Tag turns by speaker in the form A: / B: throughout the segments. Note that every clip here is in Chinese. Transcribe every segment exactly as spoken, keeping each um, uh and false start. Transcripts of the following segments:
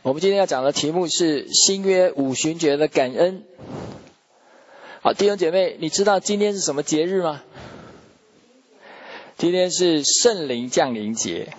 A: 我们今天要讲的题目是新约五旬节的感恩。好，弟兄姐妹，你知道今天是什么节日吗？今天是圣灵降临节。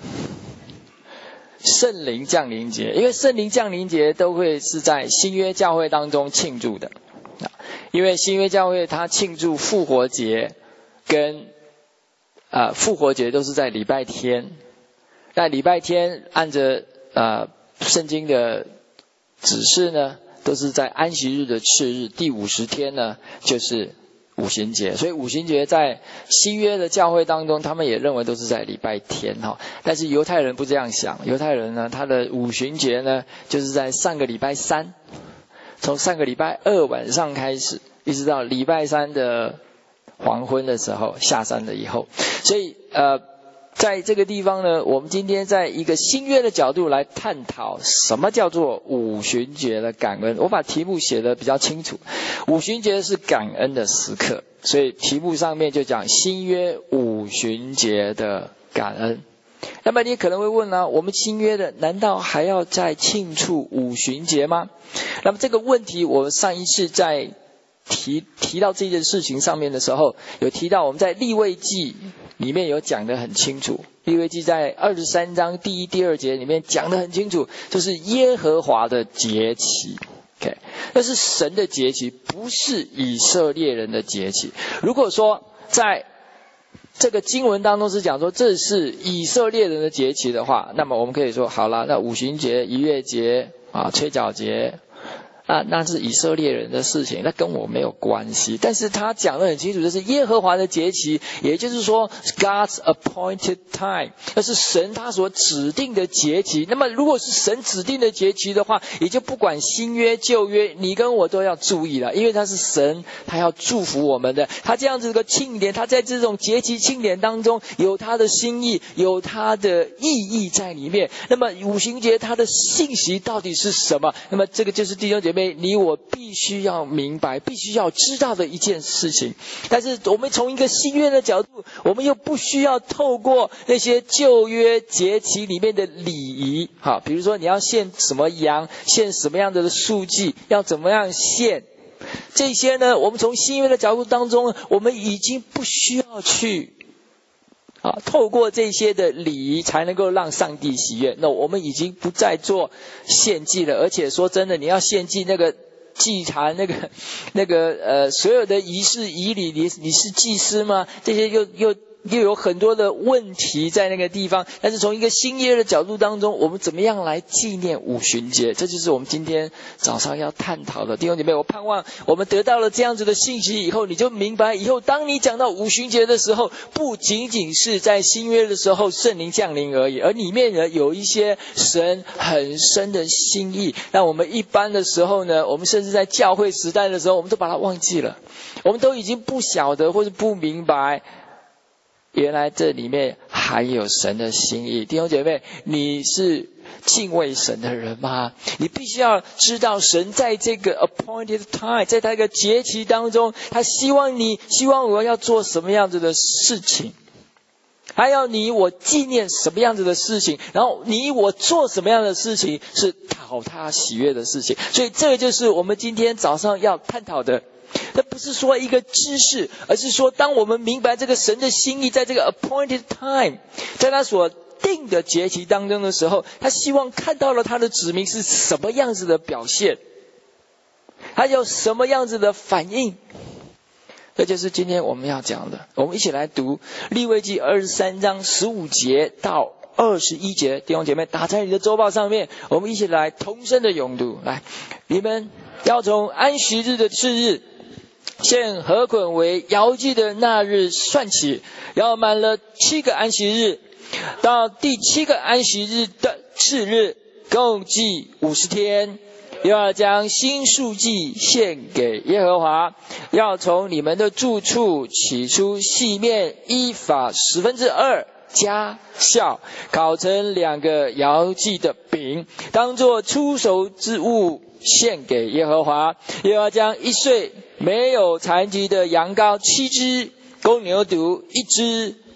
A: 圣灵降临节，因为圣灵降临节都会是在新约教会当中庆祝的。因为新约教会它庆祝复活节跟呃复活节都是在礼拜天。那礼拜天按着呃圣经的指示呢，都是在安息日的次日，第五十天呢就是五旬节。所以五旬节在新约的教会当中，他们也认为都是在礼拜天哈。但是犹太人不这样想，犹太人呢，他的五旬节呢，就是在上个礼拜三，从上个礼拜二晚上开始，一直到礼拜三的黄昏的时候下山了以后。所以呃。在这个地方呢，我们今天在一个新约的角度来探讨什么叫做五旬节的感恩。我把题目写得比较清楚，五旬节是感恩的时刻，所以题目上面就讲新约五旬节的感恩。那么你可能会问呢、啊，我们新约的难道还要再庆祝五旬节吗？那么这个问题我上一次在提提到这件事情上面的时候，有提到我们在利未记里面有讲得很清楚，利未记在二十三章第一、第二节里面讲得很清楚，就是耶和华的节期。OK， 那是神的节期，不是以色列人的节期。如果说在这个经文当中是讲说这是以色列人的节期的话，那么我们可以说好了，那五旬节、逾越节啊、吹角节。啊，那是以色列人的事情，那跟我没有关系。但是他讲得很清楚，这是耶和华的节期，也就是说 God's appointed time， 那是神他所指定的节期。那么如果是神指定的节期的话，也就不管新约旧约，你跟我都要注意了，因为他是神，他要祝福我们的。他这样子的庆典，他在这种节期庆典当中有他的心意，有他的意义在里面。那么五旬节它的信息到底是什么？那么这个就是弟兄姐妹你我必须要明白，必须要知道的一件事情。但是我们从一个新约的角度，我们又不需要透过那些旧约节期里面的礼仪，好，比如说你要献什么羊，献什么样的数祭，要怎么样献，这些呢，我们从新约的角度当中，我们已经不需要去啊，透过这些的礼仪才能够让上帝喜悦。那我们已经不再做献祭了，而且说真的，你要献祭那个祭坛那个那个呃所有的仪式仪礼，你你是祭司吗？这些又又又有很多的问题在那个地方。但是从一个新约的角度当中，我们怎么样来纪念五旬节？这就是我们今天早上要探讨的。弟兄姐妹，我盼望我们得到了这样子的信息以后，你就明白以后当你讲到五旬节的时候，不仅仅是在新约的时候圣灵降临而已，而里面呢有一些神很深的心意。那我们一般的时候呢，我们甚至在教会时代的时候，我们都把它忘记了，我们都已经不晓得或是不明白原来这里面还有神的心意。弟兄姐妹，你是敬畏神的人吗？你必须要知道神在这个 appointed time， 在这个节期当中，他希望你希望我要做什么样子的事情，还要你我纪念什么样子的事情，然后你我做什么样的事情是讨他喜悦的事情。所以这个就是我们今天早上要探讨的。那不是说一个知识，而是说当我们明白这个神的心意，在这个 appointed time， 在他所定的节期当中的时候，他希望看到了他的子民是什么样子的表现，他有什么样子的反应。这就是今天我们要讲的。我们一起来读利未记二十三章十五节到二十一节，弟兄姐妹打在你的周报上面，我们一起来同声的咏读。来，你们要从安息日的次日，献禾捆为摇祭的那日算起，要满了七个安息日，到第七个安息日的次日，共计五十天。又要将新数祭献给耶和华，要从你们的住处取出细面一法十分之二加酵，烤成两个摇祭的饼，当作出熟之物献给耶和华。又要将一岁没有残疾的羊羔七只，公牛犊一只，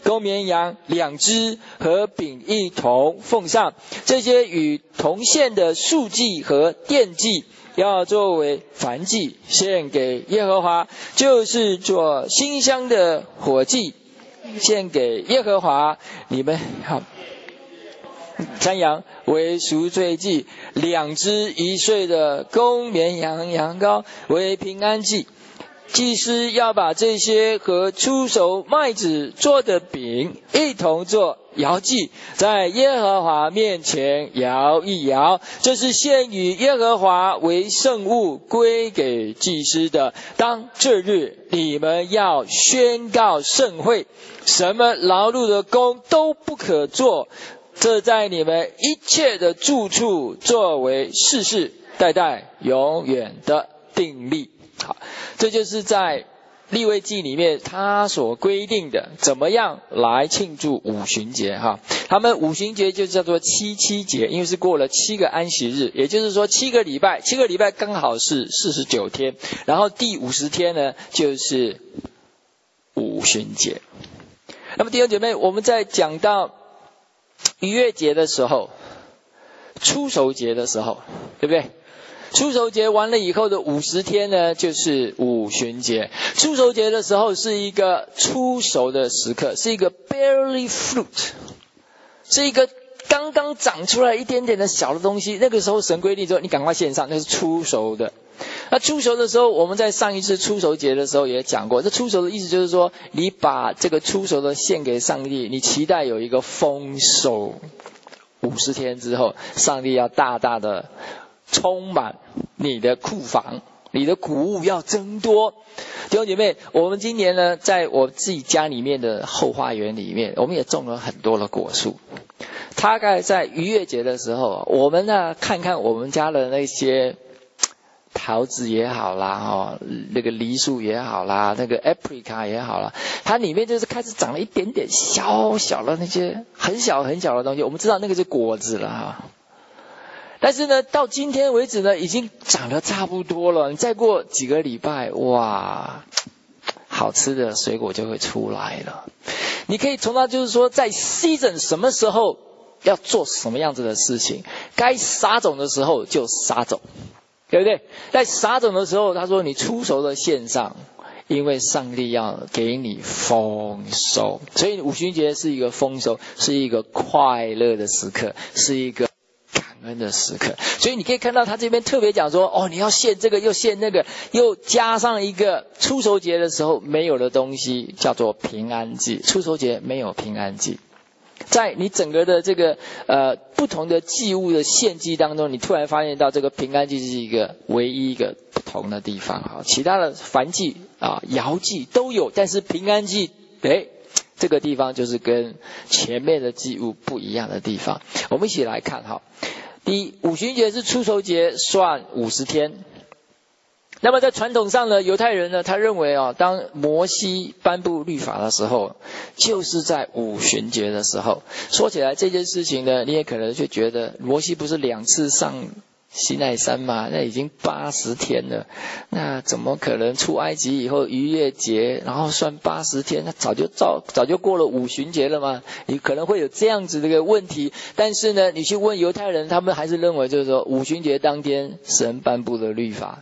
A: 公绵羊两只和饼一同奉上。这些与同献的素祭和奠祭，要作为燔祭献给耶和华，就是做馨香的火祭献给耶和华。你们好。山羊为赎罪祭，两只一岁的公绵羊羊羔为平安祭。祭司要把这些和出熟麦子做的饼一同做摇祭，在耶和华面前摇一摇，这是献与耶和华为圣物，归给祭司的。当这日，你们要宣告盛会，什么劳碌的工都不可做，这在你们一切的住处作为世世代代永远的定例。好，这就是在利未记里面他所规定的怎么样来庆祝五旬节哈。他们五旬节就叫做七七节，因为是过了七个安息日，也就是说七个礼拜，七个礼拜刚好是四十九天，然后第五十天呢就是五旬节。那么弟兄姐妹，我们在讲到逾越节的时候，初熟节的时候，对不对？初熟节完了以后的五十天呢，就是五旬节。初熟节的时候是一个初熟的时刻，是一个 barely fruit， 是一个刚刚长出来一点点的小的东西。那个时候神规定说，你赶快献上，那是初熟的。那初熟的时候，我们在上一次初熟节的时候也讲过，这初熟的意思就是说，你把这个初熟的献给上帝，你期待有一个丰收。五十天之后，上帝要大大的充满你的库房，你的谷物要增多。弟兄姐妹，我们今年呢，在我自己家里面的后花园里面，我们也种了很多的果树。大概在逾越节的时候，我们呢看看我们家的那些桃子也好啦，哦，那个梨树也好啦，那个 apricot 也好啦，它里面就是开始长了一点点小小的那些很小很小的东西，我们知道那个是果子了哈。但是呢，到今天为止呢，已经长得差不多了。你再过几个礼拜，哇，好吃的水果就会出来了。你可以从它就是说，在 season 什么时候要做什么样子的事情，该撒种的时候就撒种，对不对？在撒种的时候，他说你出熟的献上，因为上帝要给你丰收。所以五旬节是一个丰收，是一个快乐的时刻，是一个感恩的时刻。所以你可以看到他这边特别讲说，哦，你要献这个又献那个，又加上一个初熟节的时候没有的东西，叫做平安祭。初熟节没有平安祭，在你整个的这个呃不同的祭物的献祭当中，你突然发现到这个平安祭是一个唯一一个不同的地方哈。其他的燔祭啊、摇祭都有，但是平安祭，哎，这个地方就是跟前面的祭物不一样的地方。我们一起来看哈。第一，五旬节是初熟节，算五十天。那么在传统上呢，犹太人呢，他认为啊，当摩西颁布律法的时候，就是在五旬节的时候。说起来这件事情呢，你也可能就觉得，摩西不是两次上西奈山嘛，那已经八十天了，那怎么可能出埃及以后逾越节，然后算八十天，那早就早早就过了五旬节了嘛？你可能会有这样子的一个问题。但是呢，你去问犹太人，他们还是认为就是说，五旬节当天神颁布的律法。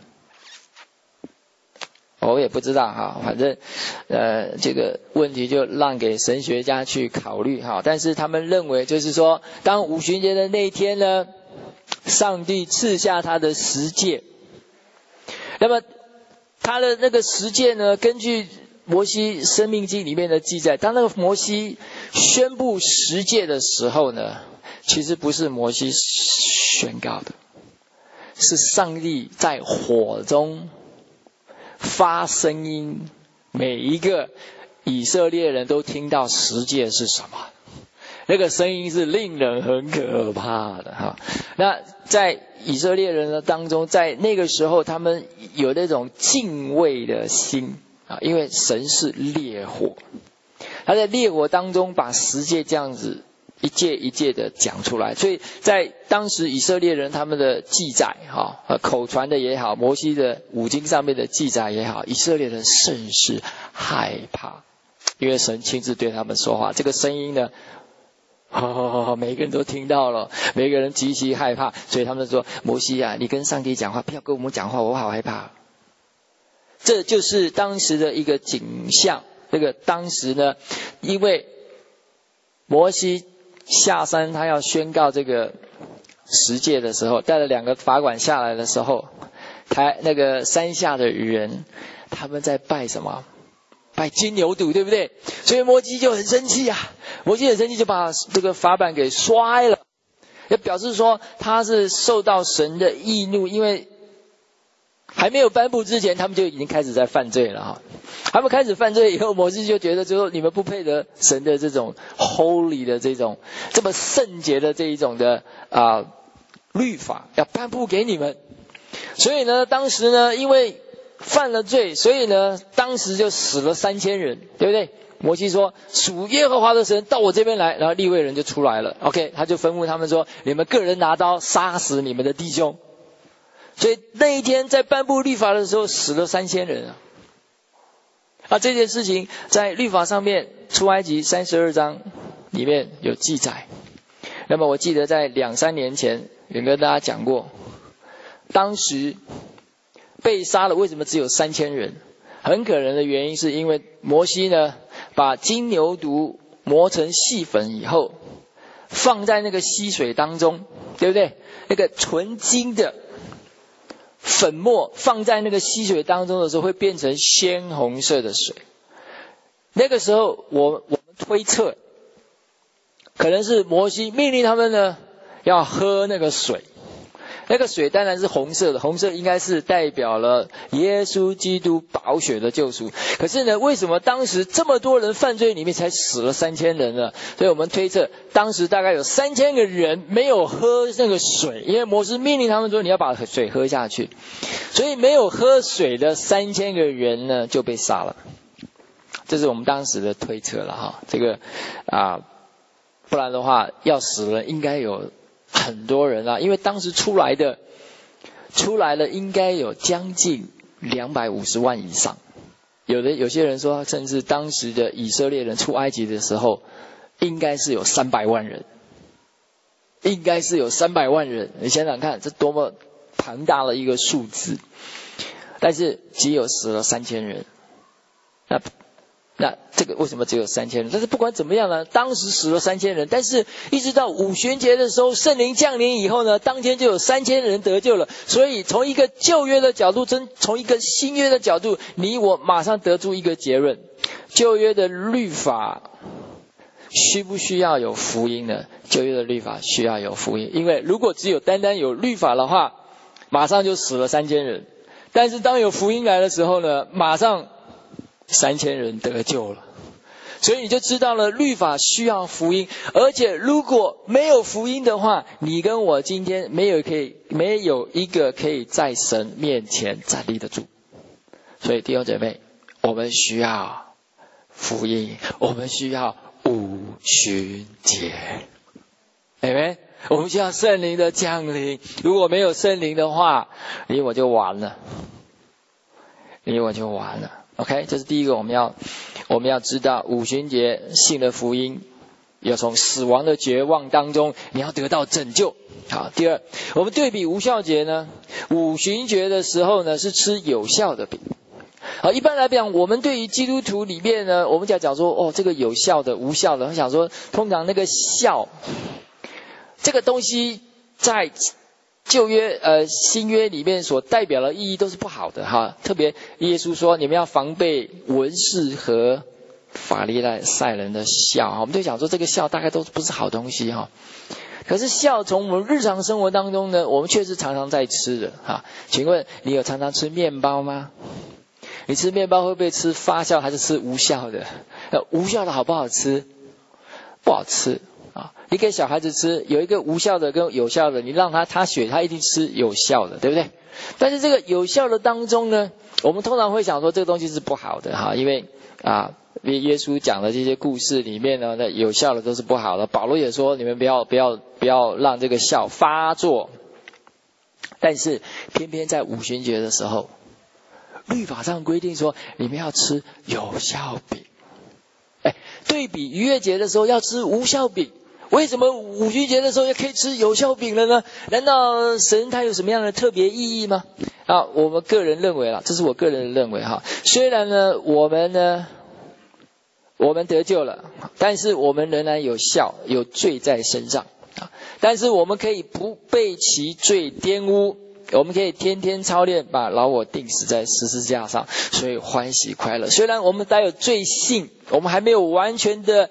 A: 我也不知道哈，反正呃这个问题就让给神学家去考虑哈。但是他们认为就是说，当五旬节的那一天呢，上帝赐下他的十诫。那么他的那个十诫呢，根据摩西生命记里面的记载，当那个摩西宣布十诫的时候呢，其实不是摩西宣告的，是上帝在火中发声音，每一个以色列人都听到十诫是什么。那个声音是令人很可怕的哈。那在以色列人的当中，在那个时候他们有那种敬畏的心啊，因为神是烈火，他在烈火当中把十诫这样子一诫一诫的讲出来。所以在当时以色列人他们的记载哈，口传的也好，摩西的五经上面的记载也好，以色列人甚是害怕。 因为神亲自对他们说话，这个声音呢，哦，每个人都听到了，每个人极其害怕，所以他们说：摩西啊，你跟上帝讲话，不要跟我们讲话，我好害怕。这就是当时的一个景象。这个当时呢，因为摩西下山，他要宣告这个十诫的时候，带了两个法管下来的时候，台那个山下的人，他们在拜什么？拜金牛犊，对不对？所以摩西就很生气啊，摩西很生气，就把这个法板给摔了，也表示说他是受到神的义怒，因为还没有颁布之前，他们就已经开始在犯罪了哈。他们开始犯罪以后，摩西就觉得就说你们不配得神的这种 holy 的这种这么圣洁的这一种的啊、呃、律法，要颁布给你们。所以呢，当时呢，因为犯了罪，所以呢，当时就死了三千人，对不对？摩西说：属耶和华的神到我这边来，然后利未人就出来了。OK， 他就吩咐他们说：你们个人拿刀杀死你们的弟兄。所以那一天在颁布律法的时候，死了三千人啊。啊，这件事情在律法上面，出埃及三十二章里面有记载。那么我记得在两三年前有跟大家讲过，当时被杀了，为什么只有三千人？很可能的原因是因为摩西呢，把金牛犊磨成细粉以后，放在那个溪水当中，对不对？那个纯金的粉末放在那个溪水当中的时候，会变成鲜红色的水。那个时候我我们推测，可能是摩西命令他们呢要喝那个水。那个水当然是红色的，红色应该是代表了耶稣基督宝血的救赎。可是呢，为什么当时这么多人犯罪里面才死了三千人呢？所以我们推测，当时大概有三千个人没有喝那个水，因为摩西命令他们说你要把水喝下去，所以没有喝水的三千个人呢就被杀了。这是我们当时的推测了哈，这个啊，不然的话要死了应该有很多人啊，因为当时出来的出来了应该有将近两百五十万以上。有的有些人说，甚至当时的以色列人出埃及的时候，应该是有三百万人，应该是有三百万人。你想想看，这多么庞大的一个数字！但是只有死了三千人。那那这个为什么只有三千人？但是不管怎么样呢，当时死了三千人，但是一直到五旬节的时候，圣灵降临以后呢，当天就有三千人得救了。所以从一个旧约的角度，真从一个新约的角度，你我马上得出一个结论：旧约的律法需不需要有福音呢？旧约的律法需要有福音，因为如果只有单单有律法的话，马上就死了三千人。但是当有福音来的时候呢，马上三千人得救了。所以你就知道了，律法需要福音，而且如果没有福音的话，你跟我今天没有可以没有一个可以在神面前站立得住。所以弟兄姐妹，我们需要福音，我们需要五旬节，对不对？我们需要圣灵的降临。如果没有圣灵的话，你我就完了，你我就完了。OK， 这是第一个，我们要我们要知道五旬节信了福音，要从死亡的绝望当中，你要得到拯救。好，第二，我们对比无酵节呢，五旬节的时候呢是吃有效的饼。好，一般来讲，我们对于基督徒里面呢，我们讲讲说，哦，这个有效的、无效的，我想说，通常那个效这个东西在旧约呃新约里面所代表的意义都是不好的哈，特别耶稣说你们要防备文士和法利赛人的酵哈，我们就讲说这个酵大概都不是好东西哈。可是酵从我们日常生活当中呢，我们确实常常在吃的哈。请问你有常常吃面包吗？你吃面包会不会吃发酵还是吃无酵的？呃，无酵的好不好吃？不好吃。啊，你给小孩子吃，有一个无效的跟有效的，你让他他选，他一定吃有效的，对不对？但是这个有效的当中呢，我们通常会想说这个东西是不好的哈，因为啊，耶稣讲的这些故事里面呢，那有效的都是不好的。保罗也说，你们不要不要不要让这个酵发作。但是偏偏在五旬节的时候，律法上规定说，你们要吃有效饼。 对比逾越节的时候要吃无酵饼，为什么五旬节的时候也可以吃有酵饼了呢？难道神他有什么样的特别意义吗？啊，我们个人认为啦，这是我个人的认为哈。虽然呢，我们呢，我们得救了，但是我们仍然有酵，有罪在身上啊。但是我们可以不被其罪玷污，我们可以天天操练，把老我钉死在十字架上，所以欢喜快乐。虽然我们带有罪性，我们还没有完全的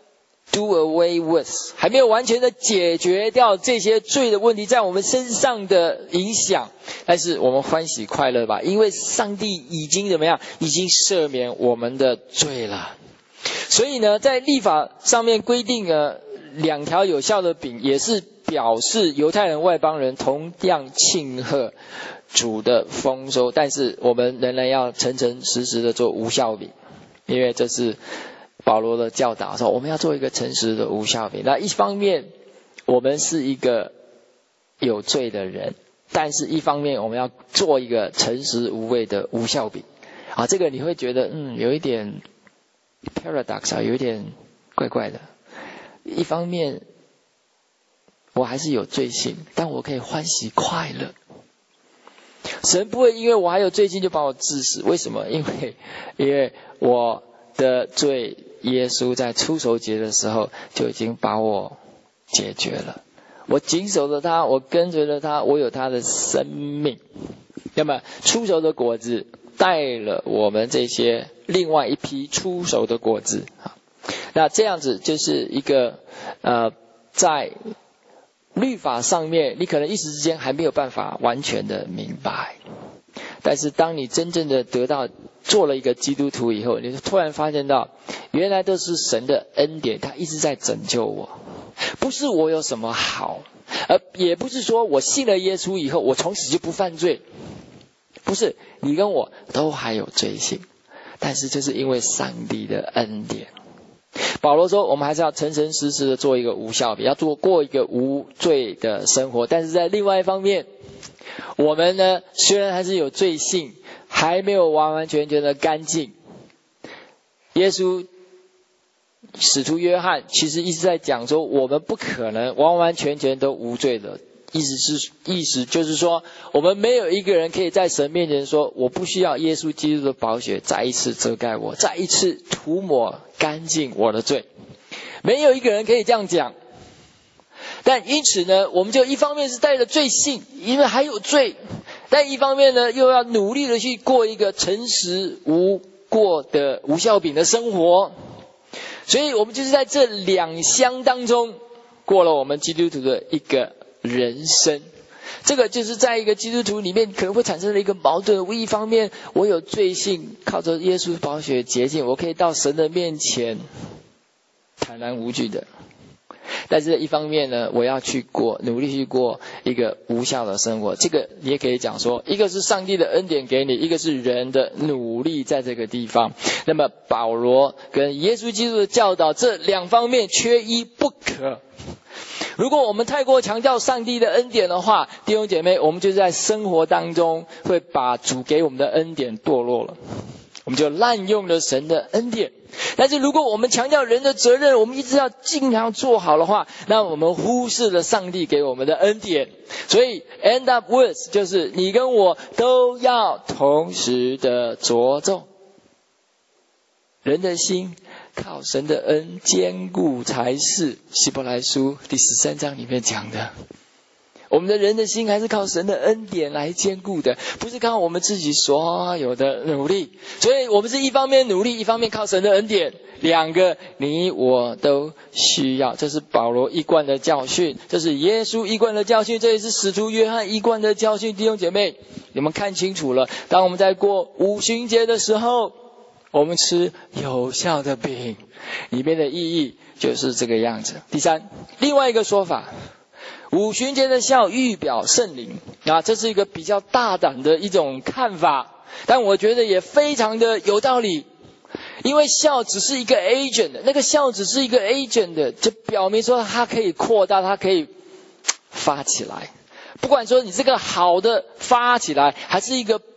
A: do away with， 还没有完全的解决掉这些罪的问题在我们身上的影响，但是我们欢喜快乐吧，因为上帝已经怎么样，已经赦免我们的罪了。所以呢，在律法上面规定了两条有效的饼，也是表示犹太人外邦人同样庆贺主的丰收，但是我们仍然要诚诚实实的做无酵饼，因为这是保罗的教导说，我们要做一个诚实的无酵饼。那一方面我们是一个有罪的人，但是一方面我们要做一个诚实无畏的无酵饼啊，这个你会觉得嗯有一点 paradox 啊，有一点怪怪的。一方面我还是有罪性，但我可以欢喜快乐。神不会因为我还有罪性就把我治死，为什么？因为因为我的罪，耶稣在初熟节的时候就已经把我解决了。我谨守了他，我跟随了他，我有他的生命。那么初熟的果子带了我们这些另外一批初熟的果子。那这样子就是一个呃，在律法上面你可能一时之间还没有办法完全的明白，但是当你真正的得到做了一个基督徒以后，你就突然发现到原来都是神的恩典，他一直在拯救我，不是我有什么好，而也不是说我信了耶稣以后我从此就不犯罪，不是，你跟我都还有罪性，但是这是因为上帝的恩典。保罗说我们还是要诚诚实实的做一个无酵饼，要做过一个无罪的生活。但是在另外一方面，我们呢虽然还是有罪性，还没有完完全全的干净。耶稣使徒约翰其实一直在讲说，我们不可能完完全全都无罪的，意思是意思就是说，我们没有一个人可以在神面前说，我不需要耶稣基督的宝血再一次遮盖我，再一次涂抹干净我的罪，没有一个人可以这样讲。但因此呢，我们就一方面是带着罪性，因为还有罪，但一方面呢又要努力的去过一个诚实无过的无酵饼的生活。所以我们就是在这两相当中过了我们基督徒的一个人生。这个就是在一个基督徒里面可能会产生的一个矛盾，一方面我有罪性，靠着耶稣宝血洁净，我可以到神的面前坦然无惧的，但是一方面呢，我要去过努力去过一个无效的生活。这个你也可以讲说，一个是上帝的恩典给你，一个是人的努力在这个地方。那么保罗跟耶稣基督的教导，这两方面缺一不可。如果我们太过强调上帝的恩典的话，弟兄姐妹，我们就在生活当中会把主给我们的恩典堕落了，我们就滥用了神的恩典。但是如果我们强调人的责任，我们一直要尽量做好的话，那我们忽视了上帝给我们的恩典。所以 end up with 就是你跟我都要同时的着重。人的心靠神的恩坚固才是，希伯来书第十三章里面讲的。我们的人的心还是靠神的恩典来坚固的，不是靠我们自己所有的努力。所以我们是一方面努力，一方面靠神的恩典，两个你我都需要。这是保罗一贯的教训，这是耶稣一贯的教训，这也是使徒约翰一贯的教训。弟兄姐妹，你们看清楚了，当我们在过五旬节的时候，我们吃有效的饼，里面的意义就是这个样子。第三，另外一个说法，五旬节的酵预表圣灵啊，这是一个比较大胆的一种看法，但我觉得也非常的有道理。因为酵只是一个 agent， 那个酵只是一个 agent 的，就表明说它可以扩大，它可以发起来。不管说你这个好的发起来，还是一个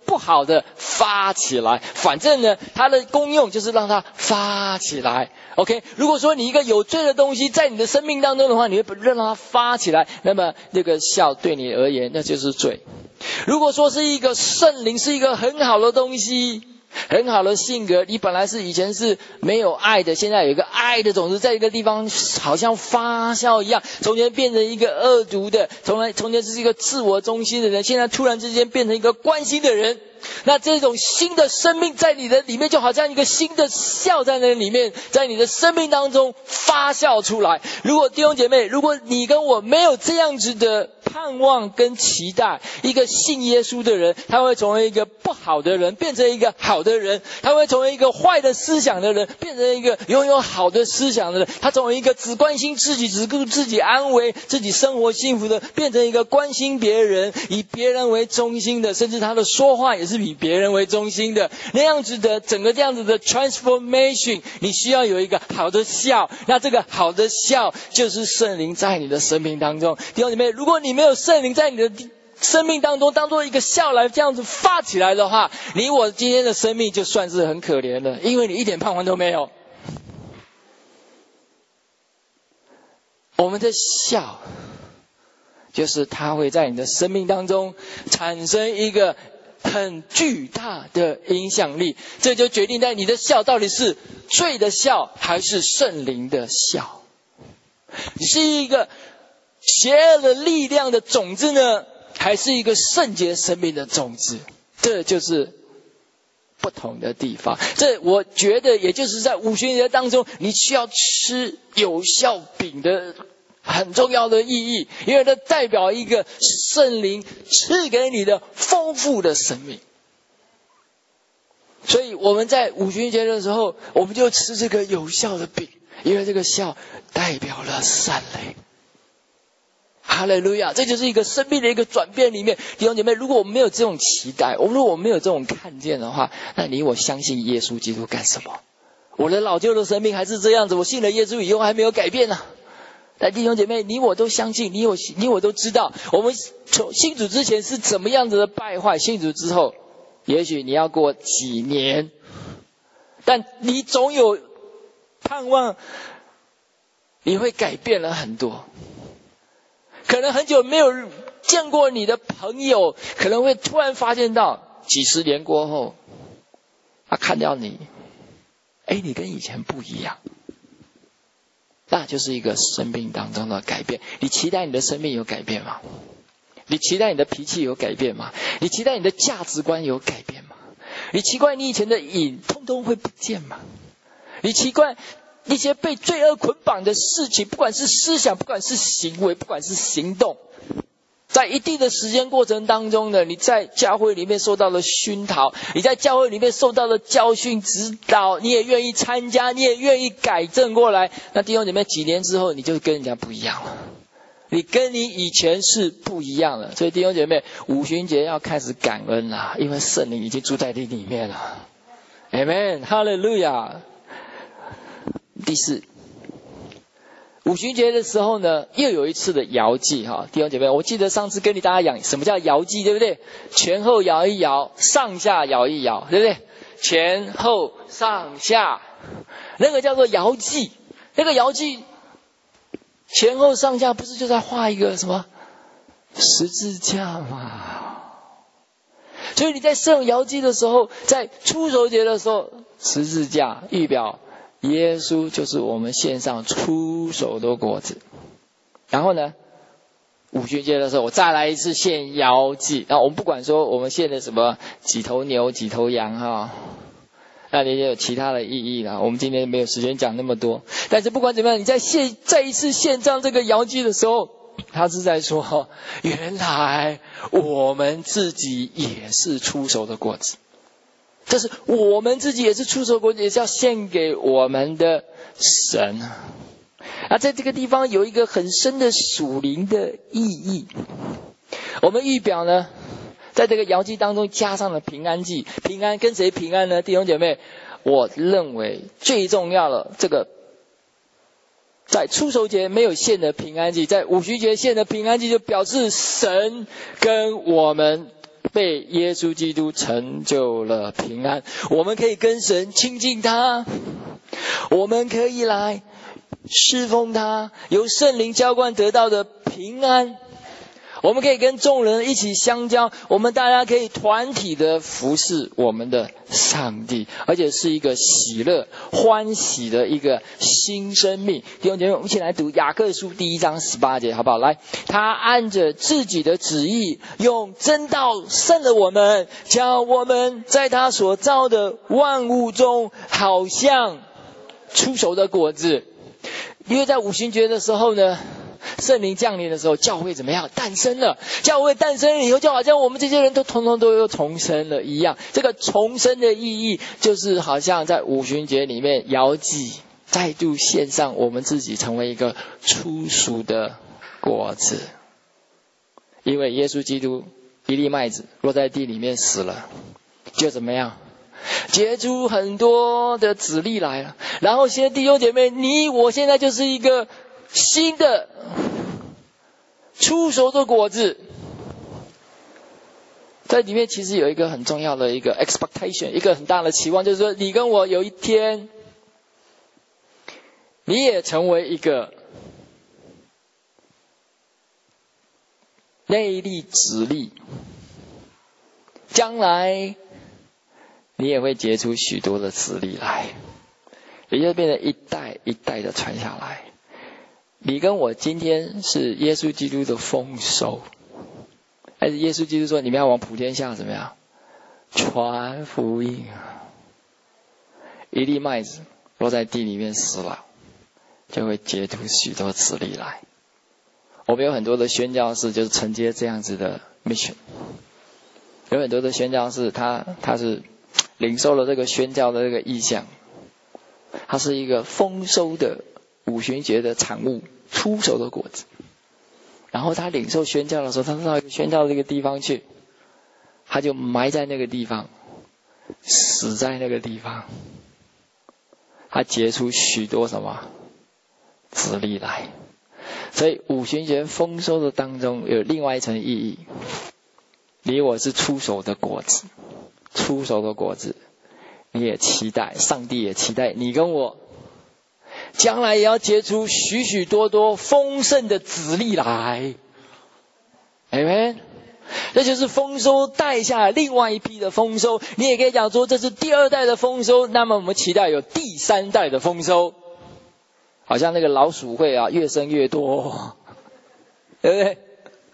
A: 不好的发起来。反正呢，它的功用就是让它发起来。OK， 如果说你一个有罪的东西在你的生命当中的话，你会让它发起来，那么这个笑对你而言那就是罪。如果说是一个圣灵，是一个很好的东西，很好的性格，你本来是以前是没有爱的，现在有一个爱的种子在一个地方好像发酵一样，从前变成一个恶毒的，从来从前是一个自我中心的人，现在突然之间变成一个关心的人。那这种新的生命在你的里面，就好像一个新的笑在那里面，在你的生命当中发酵出来。如果弟兄姐妹，如果你跟我没有这样子的盼望跟期待，一个信耶稣的人，他会成为一个不好的人变成一个好的人，他会成为一个坏的思想的人变成一个拥有好的思想的人，他成为一个只关心自己只顾自己安危自己生活幸福的，变成一个关心别人以别人为中心的，甚至他的说话也是以别人为中心的，那样子的整个这样子的 transformation， 你需要有一个好的笑。那这个好的笑就是圣灵在你的生命当中。弟兄姐妹，如果你没有圣灵在你的生命当中当做一个笑来这样子发起来的话，你我今天的生命就算是很可怜了，因为你一点盼望都没有。我们的笑就是它会在你的生命当中产生一个很巨大的影响力，这就决定在你的笑到底是罪的笑还是圣灵的笑。你是一个邪恶的力量的种子呢，还是一个圣洁生命的种子？这就是不同的地方。这我觉得也就是在五旬节当中你需要吃有效饼的很重要的意义，因为它代表一个圣灵赐给你的丰富的生命。所以我们在五旬节的时候，我们就吃这个有效的饼，因为这个笑代表了圣灵。哈利路亚！这就是一个生命的一个转变里面，弟兄姐妹，如果我们没有这种期待，我们如果我们没有这种看见的话，那你我相信耶稣基督干什么？我的老旧的生命还是这样子，我信了耶稣以后还没有改变呢、啊。但弟兄姐妹，你我都相信，你我你我都知道，我们从信主之前是怎么样子的败坏，信主之后，也许你要过几年，但你总有盼望，你会改变了很多。可能很久没有见过你的朋友，可能会突然发现到，几十年过后，他看到你，哎，你跟以前不一样。那就是一个生命当中的改变。你期待你的生命有改变吗？你期待你的脾气有改变吗？你期待你的价值观有改变吗？你期待你以前的瘾通通会不见吗？你期待一些被罪恶捆绑的事情，不管是思想，不管是行为，不管是行动，在一定的时间过程当中呢，你在教会里面受到了熏陶，你在教会里面受到了教训指导，你也愿意参加，你也愿意改正过来，那弟兄姐妹，几年之后你就跟人家不一样了，你跟你以前是不一样了。所以弟兄姐妹，五旬节要开始感恩啦，因为圣灵已经住在你里面了。 Amen， 哈利路亚。第四，五旬节的时候呢，又有一次的摇祭哈，弟兄姐妹，我记得上次跟你大家讲什么叫摇祭，对不对？前后摇一摇，上下摇一摇，对不对？前后上下，那个叫做摇祭。那个摇祭前后上下，不是就在画一个什么十字架吗？所以你在圣摇祭的时候，在初熟节的时候，十字架预表耶稣就是我们献上出手的果子。然后呢，五旬节的时候，我再来一次献摇祭。那我们不管说我们献的什么几头牛几头羊哈，那也有其他的意义啦，我们今天没有时间讲那么多。但是不管怎么样，你在献再一次献上这个摇祭的时候，他是在说，原来我们自己也是出手的果子。这是我们自己也是出手果子，也是要献给我们的神。啊，在这个地方有一个很深的属灵的意义。我们预表呢，在这个摇祭当中加上了平安祭。平安跟谁平安呢？弟兄姐妹，我认为最重要的这个，在初熟节没有献的平安祭，在五旬节献的平安祭，就表示神跟我们被耶稣基督成就了平安，我们可以跟神亲近他，我们可以来侍奉他，由圣灵浇灌得到的平安，我们可以跟众人一起相交，我们大家可以团体的服侍我们的上帝，而且是一个喜乐欢喜的一个新生命。弟兄姐妹，我们一起来读雅各书第一章十八节好不好？来，他按着自己的旨意用真道胜了我们，叫我们在他所造的万物中好像出熟的果子。因为在五旬节的时候呢，圣灵降临的时候，教会怎么样？诞生了。教会诞生了以后，就好像我们这些人都统统都又重生了一样。这个重生的意义，就是好像在五旬节里面摇祭，再度献上我们自己，成为一个初熟的果子。因为耶稣基督一粒麦子落在地里面死了，就怎么样？结出很多的子粒来了。然后现在弟兄姐妹，你我现在就是一个新的出熟的果子。在里面其实有一个很重要的一个 expectation， 一个很大的期望，就是说你跟我有一天你也成为一个那一粒子粒，将来你也会结出许多的子粒来，也就变成一代一代的传下来。你跟我今天是耶稣基督的丰收，但是耶稣基督说你们要往普天下怎么样传福音。一粒麦子落在地里面死了，就会结出许多子粒来。我们有很多的宣教士就是承接这样子的 mission， 有很多的宣教士他他是领受了这个宣教的这个意象，它是一个丰收的五旬节的产物，出熟的果子。然后他领受宣教的时候，他到一个宣教的一个地方去，他就埋在那个地方，死在那个地方，他结出许多什么子粒来。所以五旬节丰收的当中有另外一层意义，你我是出熟的果子，出熟的果子，你也期待，上帝也期待你跟我将来也要结出许许多多丰盛的子粒来。 Amen。 这就是丰收带下来另外一批的丰收。你也可以讲说这是第二代的丰收，那么我们期待有第三代的丰收，好像那个老鼠会啊越生越多，对不对？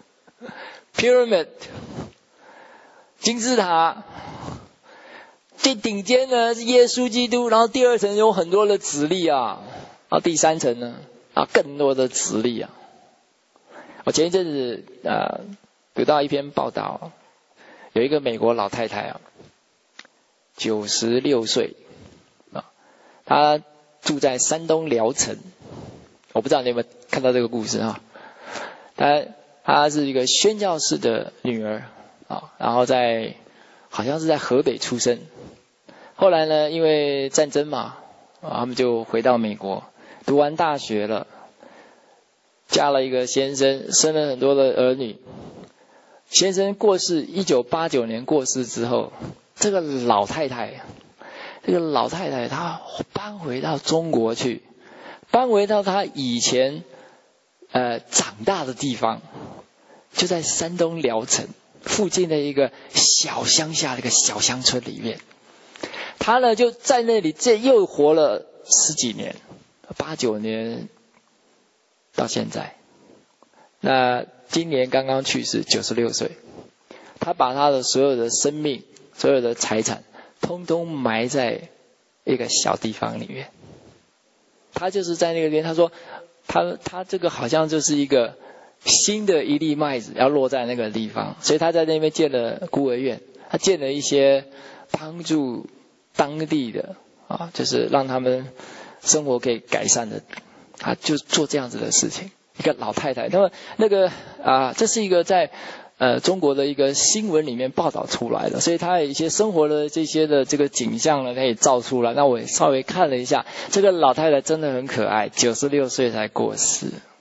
A: Pyramid 金字塔最顶尖呢是耶稣基督，然后第二层有很多的子粒啊，然后第三层呢啊更多的子粒啊。我前一阵子呃读到一篇报道，有一个美国老太太啊，九十六岁啊，她住在山东聊城，我不知道你有没有看到这个故事啊？她她是一个宣教士的女儿啊，然后在好像是在河北出生，后来呢因为战争嘛啊，他们就回到美国，读完大学了，嫁了一个先生，生了很多的儿女。先生过世，一九八九年过世之后，这个老太太，这个老太太她搬回到中国去，搬回到她以前呃长大的地方，就在山东聊城附近的一个小乡下的一个小乡村里面。她呢就在那里这又活了十几年，八九年到现在。那今年刚刚去世，九十六岁。他把他的所有的生命、所有的财产，通通埋在一个小地方里面。他就是在那个边，他说，他他这个好像就是一个新的一粒麦子要落在那个地方，所以他在那边建了孤儿院，他建了一些帮助当地的啊，就是让他们生活可以改善的，他就做这样子的事情。一个老太太，那么那个啊，这是一个在呃中国的一个新闻里面报道出来的，所以他有一些生活的这些的这个景象呢，可以照出来。那我也稍微看了一下，这个老太太真的很可爱，九十六岁才过世，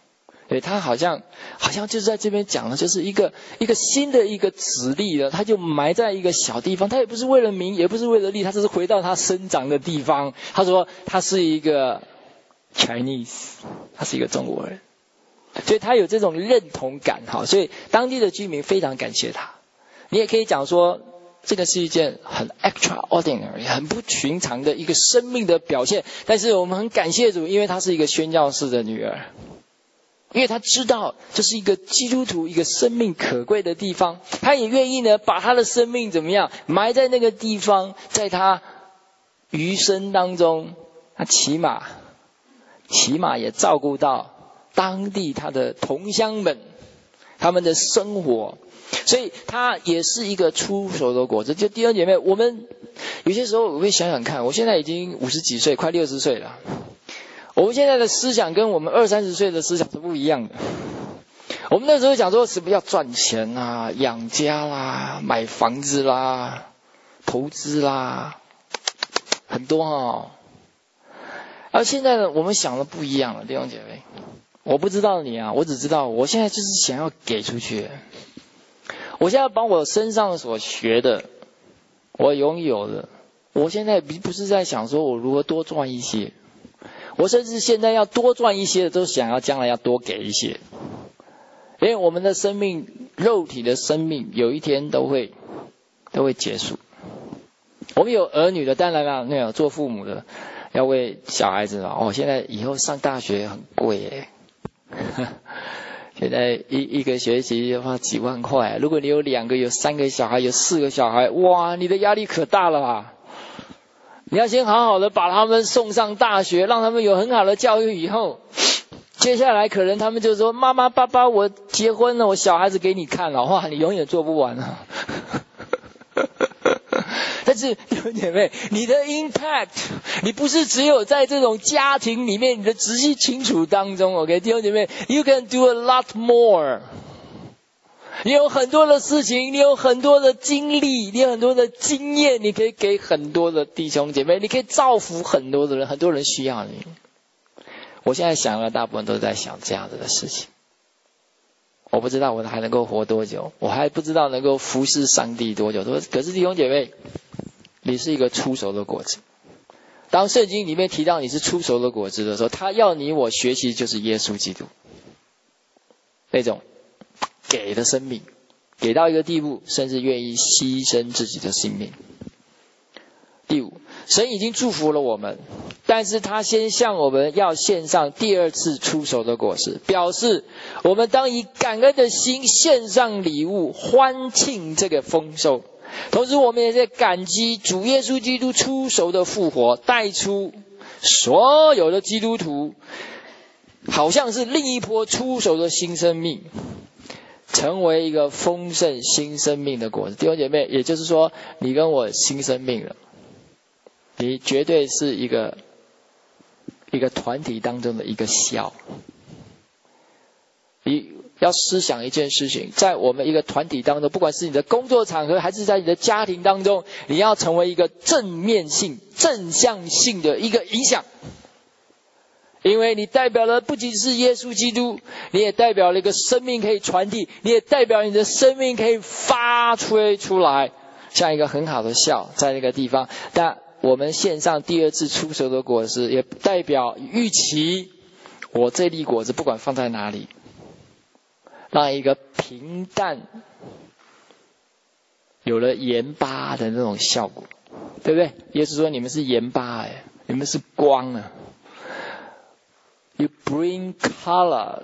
A: 对，他好像好像就是在这边讲的，就是一个一个新的一个子粒了，他就埋在一个小地方，他也不是为了名，也不是为了利，他只是回到他生长的地方。他说他是一个 Chinese， 他是一个中国人，所以他有这种认同感哈，所以当地的居民非常感谢他。你也可以讲说，这个是一件很 extraordinary 很不寻常的一个生命的表现，但是我们很感谢主，因为她是一个宣教士的女儿。因为他知道这是一个基督徒一个生命可贵的地方，他也愿意呢把他的生命怎么样埋在那个地方，在他余生当中，他起码起码也照顾到当地他的同乡们他们的生活，所以他也是一个出手的果子。就弟兄姐妹，我们有些时候我会想想看，我现在已经五十几岁，快六十岁了。我们现在的思想跟我们二三十岁的思想是不一样的。我们那时候讲说什么要赚钱啦、养家啦、买房子啦、投资啦，很多哦。而现在呢，我们想的不一样了，弟兄姐妹。我不知道你啊，我只知道我现在就是想要给出去。我现在把我身上所学的，我拥有的，我现在不是在想说我如何多赚一些。我甚至现在要多赚一些的，都想要将来要多给一些，因为我们的生命，肉体的生命，有一天都会都会结束。我们有儿女的，当然了，那有做父母的，要为小孩子嘛。哦，现在以后上大学很贵耶，现在一一个学期要花几万块。如果你有两个、有三个小孩、有四个小孩，哇，你的压力可大了吧？你要先好好的把他们送上大学，让他们有很好的教育以后，接下来可能他们就说妈妈爸爸我结婚了，我小孩子给你看了，哇，你永远做不完啊。但是弟兄姐妹，你的 impact 你不是只有在这种家庭里面你的直系亲属当中 OK 弟兄姐妹 you can do a lot more。你有很多的事情，你有很多的经历，你有很多的经验，你可以给很多的弟兄姐妹，你可以造福很多的人，很多人需要你。我现在想了，大部分都在想这样子的事情。我不知道我还能够活多久，我还不知道能够服侍上帝多久。可是弟兄姐妹，你是一个出熟的果子。当圣经里面提到你是出熟的果子的时候，他要你我学习就是耶稣基督那种给的生命，给到一个地步，甚至愿意牺牲自己的性命。第五，神已经祝福了我们，但是他先向我们要献上第二次出手的果实，表示我们当以感恩的心献上礼物，欢庆这个丰收。同时我们也在感激主耶稣基督出手的复活，带出所有的基督徒好像是另一波出手的新生命，成为一个丰盛新生命的果子。弟兄姐妹，也就是说你跟我新生命了，你绝对是一个一个团体当中的一个笑。你要思想一件事情，在我们一个团体当中，不管是你的工作场合还是在你的家庭当中，你要成为一个正面性正向性的一个影响。因为你代表了不仅是耶稣基督，你也代表了一个生命可以传递，你也代表你的生命可以发吹出来，像一个很好的笑在那个地方。但我们献上第二次出手的果实，也代表预期我这粒果子不管放在哪里，让一个平淡有了盐巴的那种效果，对不对？耶稣说你们是盐巴，哎，你们是光啊。You bring color。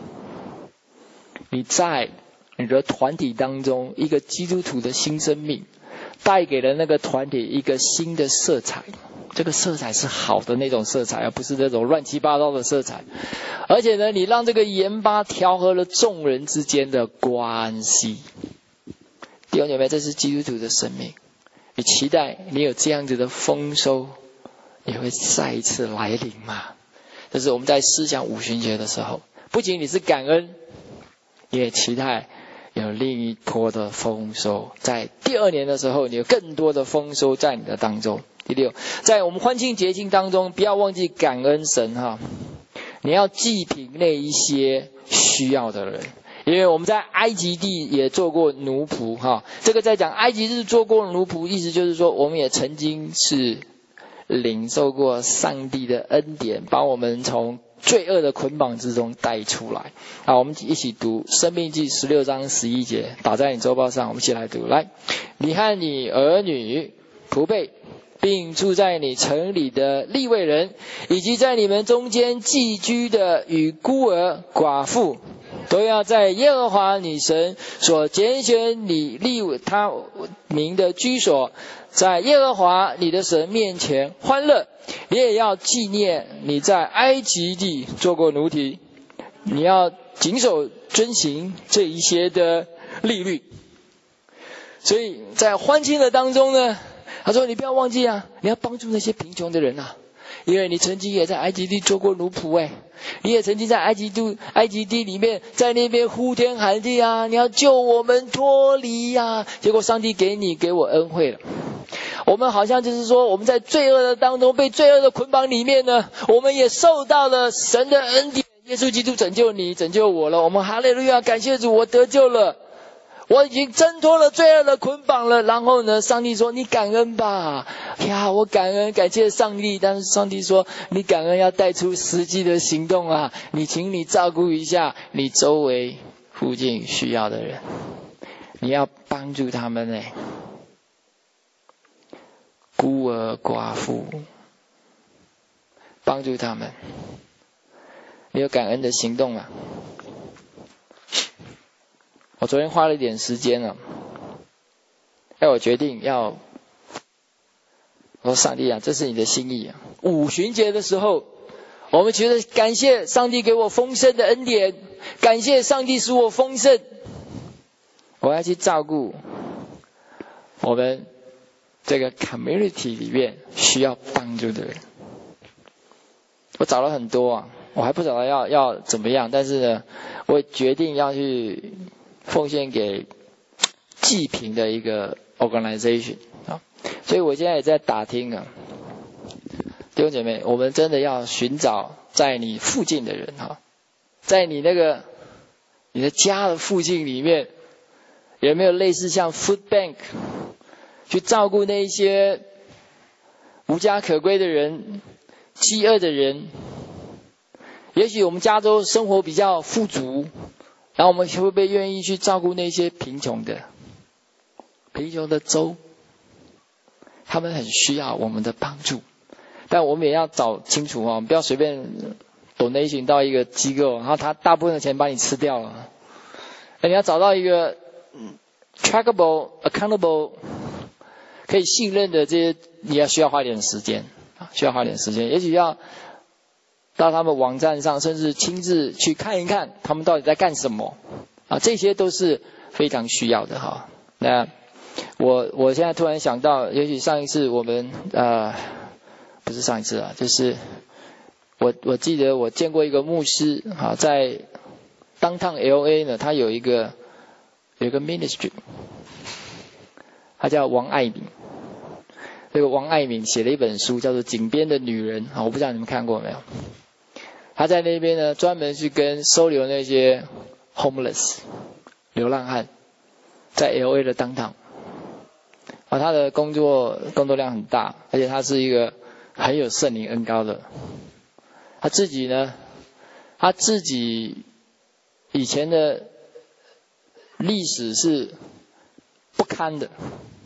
A: 你在你的团体当中，一个基督徒的新生命带给了那个团体一个新的色彩，这个色彩是好的那种色彩，而不是那种乱七八糟的色彩。而且呢，你让这个盐巴调和了众人之间的关系。弟兄姐妹，这是基督徒的生命。你期待你有这样子的丰收，你会再一次来临吗？这是我们在思想五旬节的时候，不仅你是感恩，也期待有另一波的丰收。在第二年的时候，你有更多的丰收在你的当中。第六，在我们欢庆节庆当中，不要忘记感恩神哈。 你要济贫那一些需要的人。因为我们在埃及地也做过奴仆哈，这个在讲埃及日做过奴仆，意思就是说我们也曾经是领受过上帝的恩典，把我们从罪恶的捆绑之中带出来。好，我们一起读申命记十六章十一节，打在你周报上，我们一起来读。来，你和你儿女仆婢并住在你城里的利未人，以及在你们中间寄居的与孤儿寡妇，都要在耶和华你神所拣选你立他名的居所，在耶和华你的神面前欢乐。你也要纪念你在埃及地做过奴隶，你要谨守遵行这一些的律例。所以在欢庆的当中呢，他说你不要忘记啊，你要帮助那些贫穷的人啊，因为你曾经也在埃及地做过奴仆哎，你也曾经在埃及地埃及地里面在那边呼天喊地啊，你要救我们脱离啊，结果上帝给你给我恩惠了。我们好像就是说我们在罪恶的当中被罪恶的捆绑里面呢，我们也受到了神的恩典，耶稣基督拯救你拯救我了，我们哈利路亚，感谢主，我得救了，我已经挣脱了罪恶的捆绑了。然后呢，上帝说你感恩吧，呀，我感恩感谢上帝。但是上帝说你感恩要带出实际的行动啊，你请你照顾一下你周围附近需要的人，你要帮助他们呢，孤儿寡妇，帮助他们。你有感恩的行动吗？我昨天花了一点时间了，哎，我决定要，我说上帝啊，这是你的心意啊。五旬节的时候，我们觉得感谢上帝给我丰盛的恩典，感谢上帝使我丰盛，我要去照顾我们这个 community 里面需要帮助的人。我找了很多啊，我还不晓得要要怎么样，但是呢，我决定要去奉献给济贫的一个 organization 啊，所以我现在也在打听啊，弟兄姐妹，我们真的要寻找在你附近的人哈，在你那个你的家的附近里面，有没有类似像 food bank 去照顾那些无家可归的人、饥饿的人？也许我们加州生活比较富足，然后我们会不会愿意去照顾那些贫穷的、贫穷的州？他们很需要我们的帮助，但我们也要找清楚哦，不要随便 donation 到一个机构，然后他大部分的钱把你吃掉了。你要找到一个 trackable、accountable 可以信任的这些，你要需要花一点时间，需要花一点时间，也许要到他们网站上，甚至亲自去看一看他们到底在干什么啊，这些都是非常需要的哈。那我我现在突然想到，也许上一次我们呃不是上一次啊，就是我我记得我见过一个牧师啊，在 Downtown L A 呢，他有一个有一个 ministry， 他叫王爱敏。这个王爱敏写了一本书叫做《井边的女人》啊，我不知道你们看过没有。他在那边呢，专门去跟收留那些 homeless 流浪汉，在 L A 的 downtown。啊，他的工作工作量很大，而且他是一个很有圣灵恩膏的。他自己呢，他自己以前的历史是不堪的。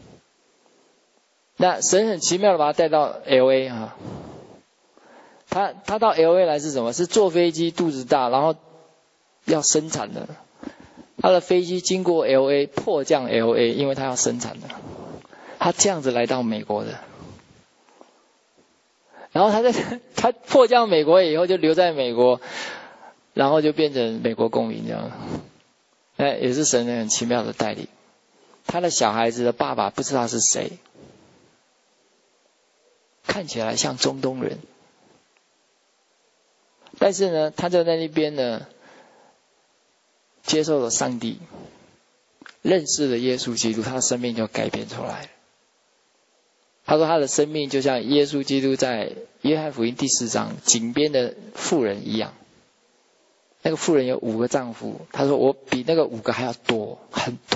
A: 那神很奇妙的把他带到 L A 啊，他他到 L A 来是什么？是坐飞机肚子大，然后要生产的。他的飞机经过 L A 迫降 L A， 因为他要生产的。他这样子来到美国的，然后他在他迫降美国以后就留在美国，然后就变成美国公民这样。那也是神很奇妙的带领。他的小孩子的爸爸不知道是谁，看起来像中东人，但是呢，他就在那边呢，接受了上帝，认识了耶稣基督，他的生命就改变出来了。他说他的生命就像耶稣基督在约翰福音第四章井边的妇人一样， 那个妇人有五个丈夫，她说我比那个五个还要多很多。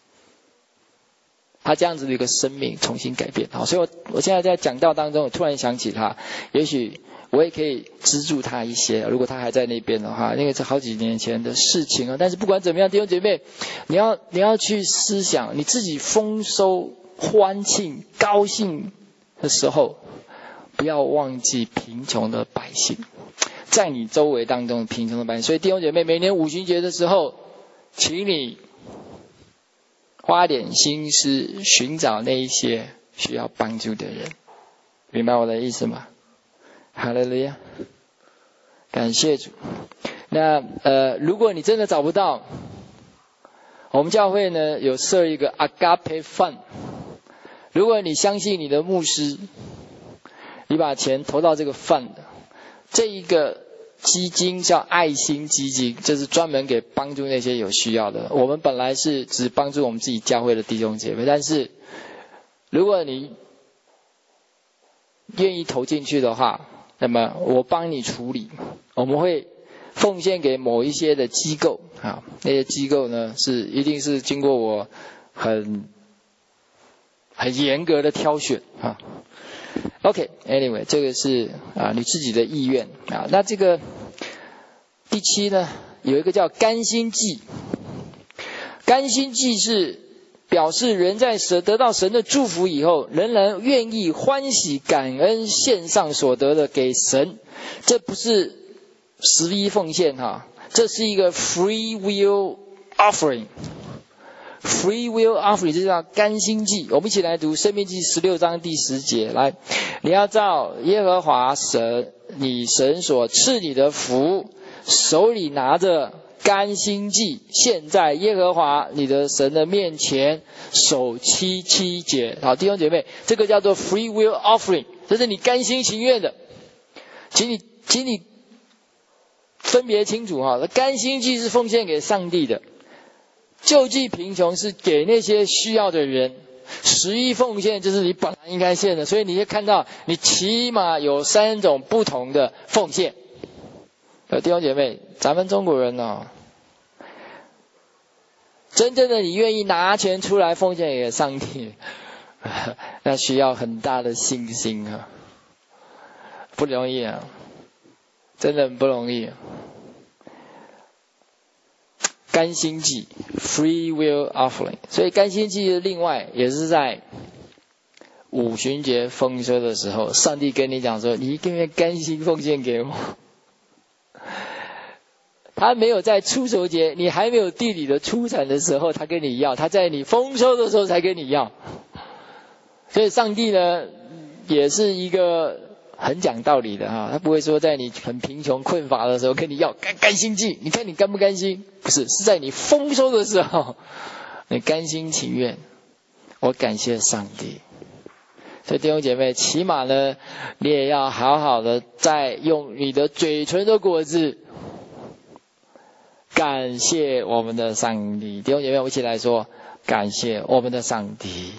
A: 他这样子的一个生命重新改变，好，所以我我现在在讲道当中，我突然想起他，也许我也可以资助他一些，如果他还在那边的话，那个是好几年前的事情啊。但是不管怎么样，弟兄姐妹，你要你要去思想，你自己丰收、欢庆、高兴的时候，不要忘记贫穷的百姓，在你周围当中贫穷的百姓。所以弟兄姐妹，每年五旬节的时候，请你花点心思寻找那一些需要帮助的人，明白我的意思吗？哈利路亚，感谢主。那呃，如果你真的找不到，我们教会呢有设一个 Agape Fund。如果你相信你的牧师，你把钱投到这个 Fund， 这一个基金叫爱心基金，这是专门给帮助那些有需要的。我们本来是只帮助我们自己教会的弟兄姐妹，但是如果你愿意投进去的话，那么我帮你处理，我们会奉献给某一些的机构啊，那些机构呢是一定是经过我很很严格的挑选啊。OK，anyway， 这个是啊你自己的意愿啊。那这个第七呢，有一个叫甘心祭。甘心祭是表示人在神得到神的祝福以后，仍然愿意欢喜感恩献上所得的给神。这不是十一奉献哈，这是一个 free will offering。Free will offering 这叫甘心祭。我们一起来读申命记十六章第十节，来，你要照耶和华神你神所赐你的福，手里拿着甘心祭，献在耶和华你的神的面前，守七七节。好，弟兄姐妹，这个叫做 free will offering， 这是你甘心情愿的。请你请你分别清楚哈，甘心祭是奉献给上帝的，救济贫穷是给那些需要的人，十一奉献就是你本来应该献的。所以你会看到你起码有三种不同的奉献。弟兄姐妹，咱们中国人哦，真正的你愿意拿钱出来奉献给上帝，那需要很大的信心啊，不容易啊，真的很不容易啊。甘心祭 free will offering， 所以甘心祭另外也是在五旬节丰收的时候，上帝跟你讲说，你一定要甘心奉献给我。他没有在初熟节你还没有地里的出产的时候他跟你要，他在你丰收的时候才跟你要。所以上帝呢也是一个很讲道理的哈，他不会说在你很贫穷困乏的时候跟你要甘甘心祭，你看你甘不甘心？不是，是在你丰收的时候你甘心情愿。我感谢上帝。所以弟兄姐妹，起码呢你也要好好的在用你的嘴唇的果子感谢我们的上帝。弟兄姐妹，我们一起来说，感谢我们的上帝。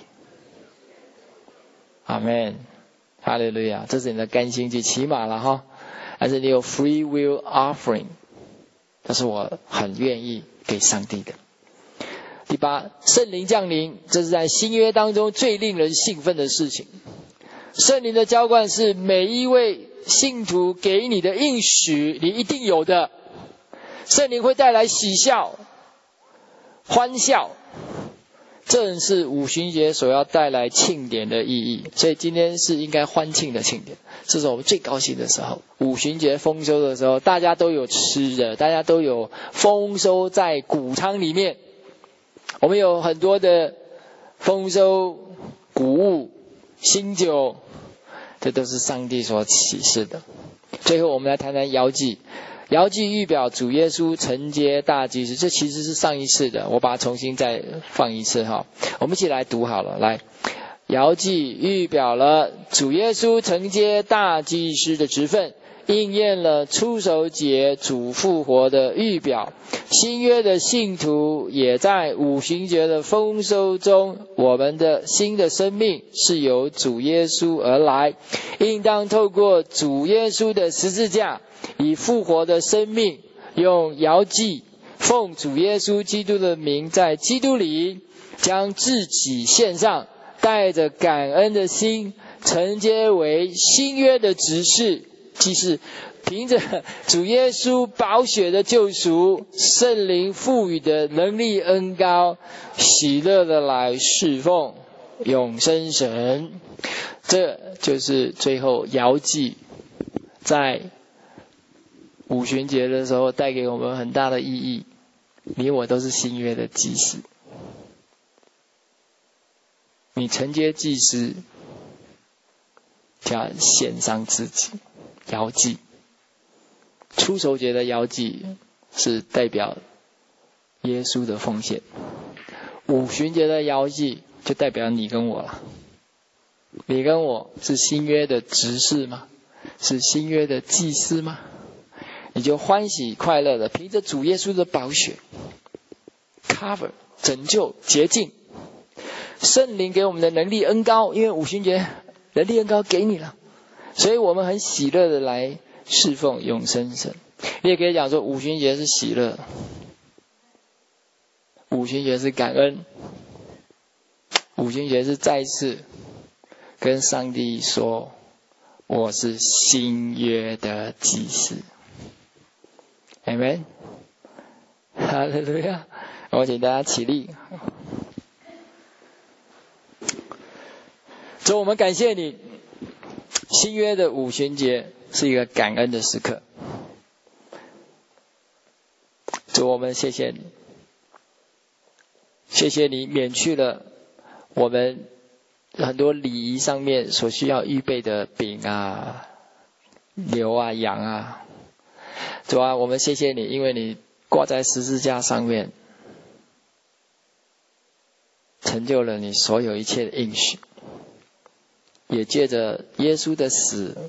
A: 阿们，哈利路亚。这是你的甘心祭，起码了哈。但是你有 free will offering， 这是我很愿意给上帝的。第八，圣灵降临，这是在新约当中最令人兴奋的事情。圣灵的浇灌是每一位信徒给你的应许，你一定有的。圣灵会带来喜笑、欢笑，正是五旬节所要带来庆典的意义。所以今天是应该欢庆的庆典，这是我们最高兴的时候。五旬节丰收的时候，大家都有吃的，大家都有丰收在谷仓里面。我们有很多的丰收谷物、新酒，这都是上帝所启示的。最后我们来谈谈摇祭。摇祭预表主耶稣承接大祭司，这其实是上一次的，我把它重新再放一次哈。我们一起来读好了，来，摇祭预表了主耶稣承接大祭司的职分，应验了初熟节主复活的预表。新约的信徒也在五旬节的丰收中，我们的新的生命是由主耶稣而来，应当透过主耶稣的十字架，以复活的生命用摇祭奉主耶稣基督的名，在基督里将自己献上，带着感恩的心，承接为新约的执事，即是凭着主耶稣宝血的救赎，圣灵赋予的能力恩膏，喜乐的来侍奉永生神。这就是最后摇祭在五旬节的时候带给我们很大的意义。你我都是新约的祭司，你承接祭司就要献上自己，摇祭。初熟节的摇祭是代表耶稣的奉献，五旬节的摇祭就代表你跟我了。你跟我是新约的执事吗？是新约的祭司吗？你就欢喜快乐的凭着主耶稣的宝血 cover 拯救洁净，圣灵给我们的能力恩膏，因为五旬节能力恩膏给你了，所以我们很喜乐的来侍奉永生神。你也可以讲说五旬节是喜乐，五旬节是感恩，五旬节是再次跟上帝说我是新约的祭司。 Amen， 哈利路亚！我请大家起立。主，我们感谢你，新约的五旬节是一个感恩的时刻。主，我们谢谢你，谢谢你免去了我们很多礼仪上面所需要预备的饼啊、牛啊、羊啊。主啊，我们谢谢你，因为你挂在十字架上面，成就了你所有一切的应许，也借着耶稣的死，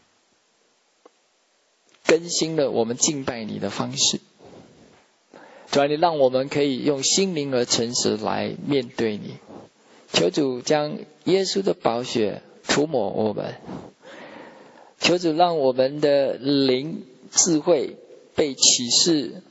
A: 更新了我们敬拜你的方式。主啊，你让我们可以用心灵和诚实来面对你。求主将耶稣的宝血涂抹我们，求主让我们的灵智慧被启示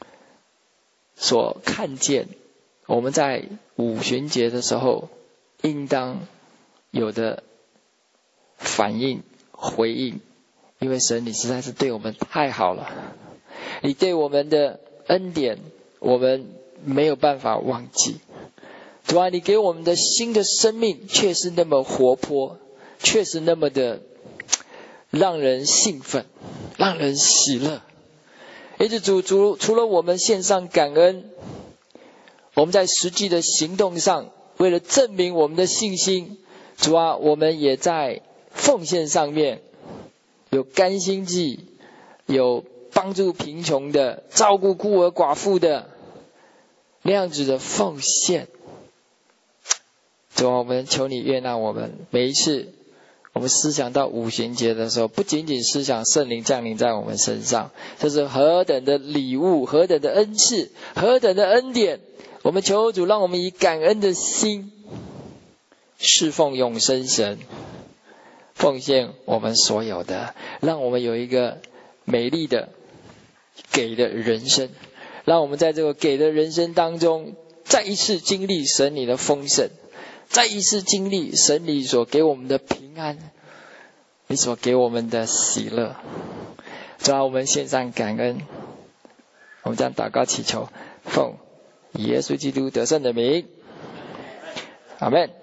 A: 所看见，我们在五旬节的时候应当有的反应回应，因为神你实在是对我们太好了，你对我们的恩典我们没有办法忘记。主啊，你给我们的新的生命却是那么活泼，却是那么的让人兴奋，让人喜乐。因此主主除了我们献上感恩，我们在实际的行动上，为了证明我们的信心，主啊，我们也在奉献上面有甘心祭，有帮助贫穷的，照顾孤儿寡妇的那样子的奉献。主啊，我们求你悦纳我们每一次我们思想到五旬节的时候，不仅仅思想圣灵降临在我们身上，这是何等的礼物，何等的恩赐，何等的恩典。我们求主让我们以感恩的心侍奉永生神，奉献我们所有的，让我们有一个美丽的给的人生，让我们在这个给的人生当中再一次经历神你的丰盛，再一次经历神你所给我们的平安，你所给我们的喜乐。主啊，我们献上感恩，我们将祷告祈求，奉耶稣基督得胜的名，阿们。